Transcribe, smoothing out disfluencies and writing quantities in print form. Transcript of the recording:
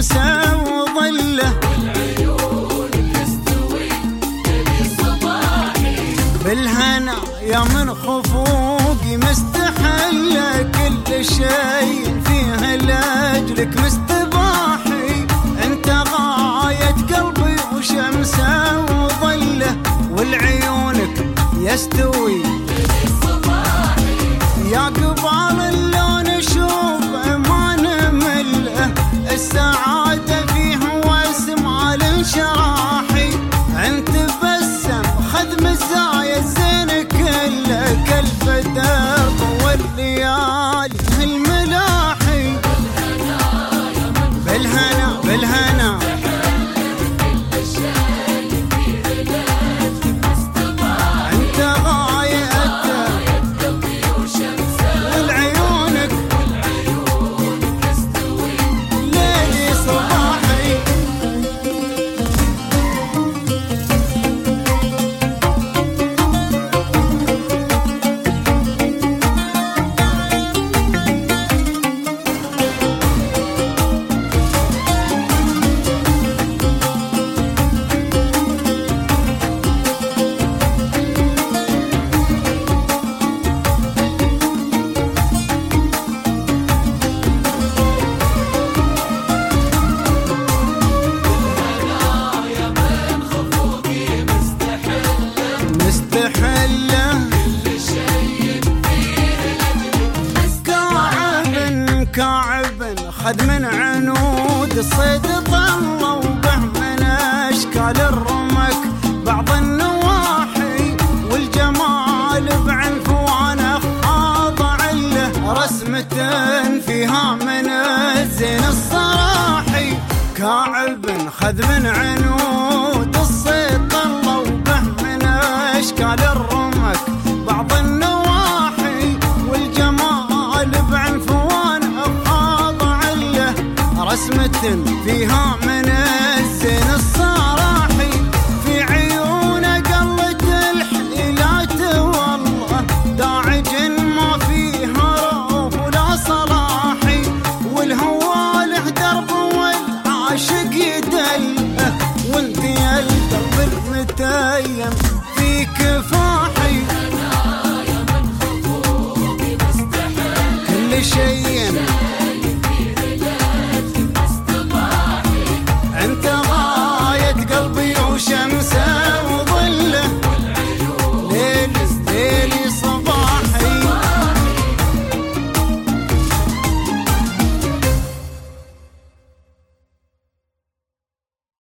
شمسه وظله، والعيون تستوي للي صباحي. بالهنا يا من خفوقي مستحله، كل شيء فيه لاجلك مستباحي. انت غاية قلبي وشمسه وظله، والعيونك يستوي يا قبال اللون شوف ما نمله، السعادة فيه واسمع لانشراحي. انت بسم خذ مزايا الزين كله، كالفداء والليالي الملاحي. بالهنا بالهنا كعب خذ من عنود الصيد ظلوا به من اشكال الرمك بعض النواحي، والجمال بعنفوانه خاضع له رسمة فيها من الزين الصراحي. كعب خذ من عنود الصيد ظلوا به من اشكال الرمك بعض النواحي، والجمال بعنفوانه رسمة فيها من الزين الصراحي. في عيونه قلت الحليلات والله داعج ما فيها روح ولا صلاحي، والهوى له درب والعاشق يدله، وانت يا القلب المتيم في كفاحي. كل شيء